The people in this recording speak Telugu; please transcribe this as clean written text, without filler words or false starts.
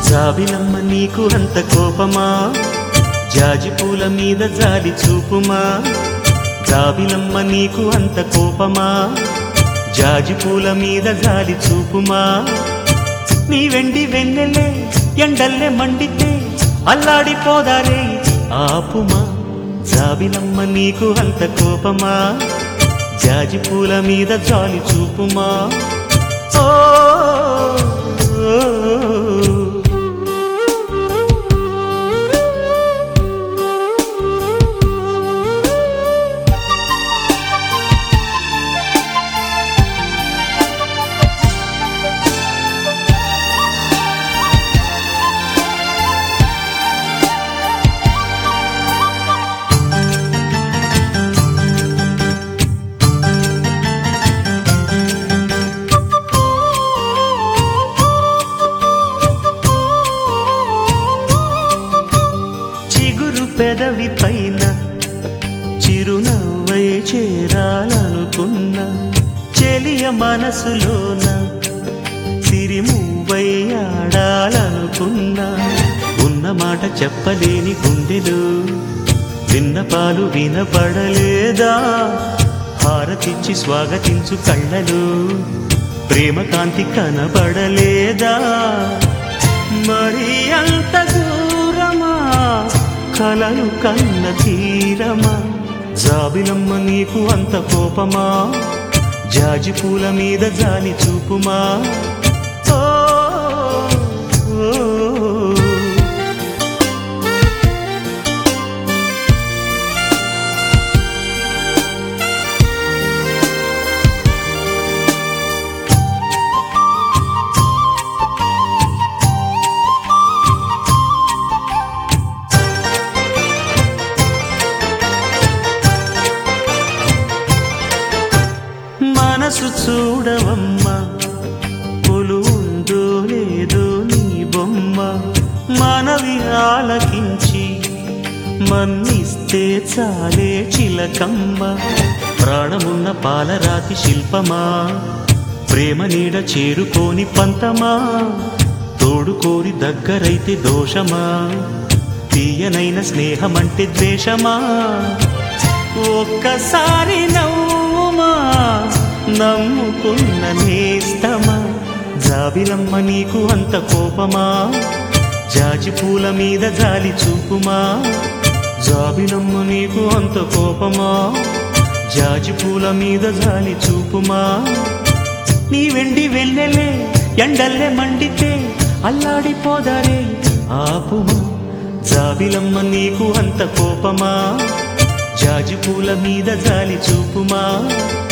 జాబిలమ్మ నీకు అంత కోపమా జాజి పూల మీద జాలి చూపుమా జాబిలమ్మ నీకు అంత కోపమా జాజి పూల మీద జాలి చూపుమా నీ వెండి వెన్నెలే ఎండల్లే మండితే అల్లాడిపోదారే ఆపుమా జాబిలమ్మ నీకు అంత కోపమా జాజి పూల మీద జాలి చూపుమా ఓ పెదవి పైన చిరునవ్వై చేరాలనుకున్నా చెలియ మనసులోన సిరిమువ్వై ఆడాలనుకున్నా ఉన్న మాట చెప్పలేని గుండెలు విన్నపాలు వినపడలేదా హారతిచ్చి స్వాగతించు కళ్ళలు ప్రేమ కాంతి కనబడలేదా మరి అంత దూరమా కలలు కన్న తీరమా జాబిలమ్మ నీకు అంత కోపమా జాజి పూల మీద జాలి చూపుమా ఓ మనసు చూడవమ్మా కొలువుందో లేదో నీ బొమ్మ మనవి ఆలకించి మన్నిస్తే చాలే చిలకమ్మ ప్రాణమున్న పాలరాతి శిల్పమా ప్రేమ నీడ చేరుకోని పంతమా తోడుకోరి దగ్గరైతే దోషమా తీయనైన స్నేహమంటే ద్వేషమా ఒక్కసారి నవ్వుమా నమ్ముకున్న నేస్తమా జాబిలమ్మ నీకు అంత కోపమా జాజి పూల మీద జాలి చూపుమా జాబిలమ్మ నీకు అంత కోపమా జాజి పూల మీద జాలి చూపుమా నీ వెండి వెన్నెలే ఎండల్లే మండితే అల్లాడిపోదారే ఆపుమా జాబిలమ్మ నీకు అంత కోపమా జాజి పూల మీద జాలి చూపుమా